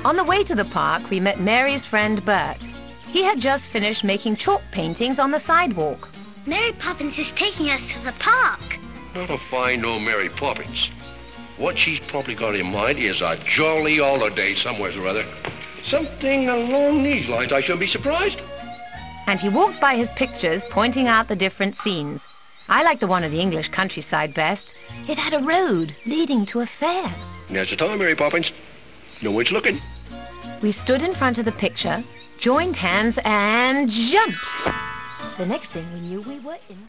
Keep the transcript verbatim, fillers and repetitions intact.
On the way to the park, we met Mary's friend Bert. He had just finished making chalk paintings on the sidewalk. Mary Poppins is taking us to the park. Not if I know Mary Poppins. What she's probably got in mind is a jolly holiday somewhere or other. Something along these lines, I shouldn't be surprised. And he walked by his pictures, pointing out the different scenes. I liked the one of the English countryside best. It had a road leading to a fair. Now's the time, Mary Poppins. No one's looking. We stood in front of the picture, joined hands, and jumped. The next thing we knew, we were in...